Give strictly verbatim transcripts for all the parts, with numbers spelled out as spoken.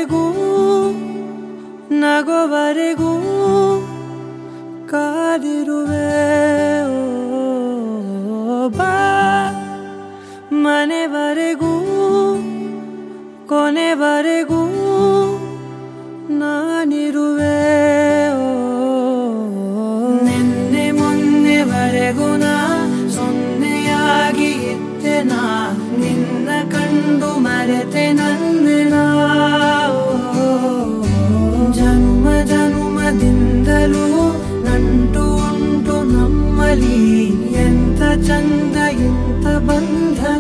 ನಗುವವರೆಗೂ ನಗುವವರೆಗೂ ಕಾದಿರುವೆ ಬಾ ಮನೆವರೆಗೂ ಕೊನೆವರೆಗೂ ನಾನಿರುವೆ ನಿನ್ನೆ ಮೊನ್ನೆವರೆಗೂ ನಾ ಸೊನ್ನೆಯಾಗಿ ಇದ್ದೆ ನಾ ನಿನ್ನ ಕಂಡು ಮರೆತೆ ನನ್ನೆನಾ ಜನ್ಮ ಜನ್ಮದಿಂದಲೂ ನಂಟು ಉಂಟು ನಮ್ಮಲ್ಲಿ ಎಂತ ಚಂದ ಎಂತ ಬಂಧನ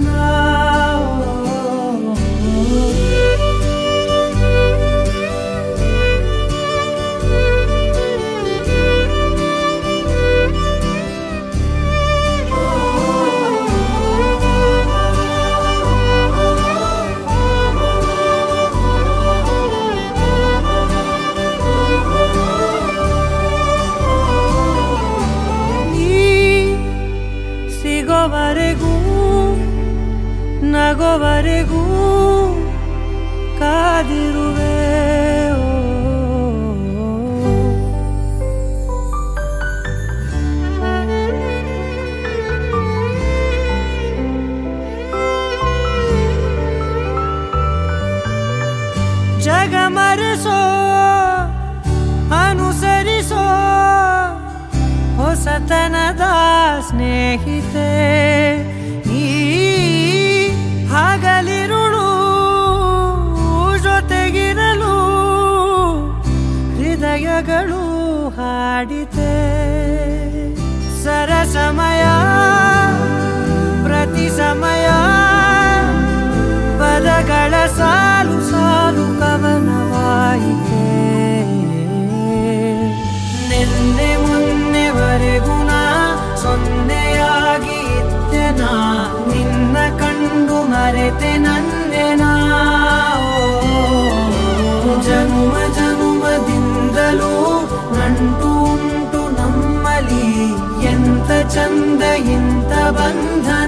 ಸಿಗೋವರೆಗೂ ನಗೋವರೆಗೂ ಕಾದಿರುವೆ ಜಗ ಮರೆಸೋ ಅನುಸರಿಸೋ ಹೊಸತನದ ಸ್ನೇಹಿತೆ ನೀ ಹಗಲಿರುಳು ಜೊತೆಗಿರಲು ಹೃದಯಗಳು ಹಾಡಿತೆ ಸರಸಮಯ ಪ್ರತಿ ಸಮಯ ಪದಗಳ ಸಾಲು ಸಾಲು ಕವನವಾಯಿತೆ ನಿನ್ನೆ ಮೊನ್ನೆವರೆಗೂ ನಾ ಸೊನ್ನೆಯಾಗಿ ಇದ್ದೆ ನಾ ನಿನ್ನ ಕಂಡು ಮರೆತೆ ನನ್ನೆನಾ ಜನ್ಮ ಜನ್ಮದಿಂದಲೂ ನಂಟು ಉಂಟು ನಮ್ಮಲ್ಲಿ ಎಂತ ಚಂದ ಎಂತ ಬಂಧನ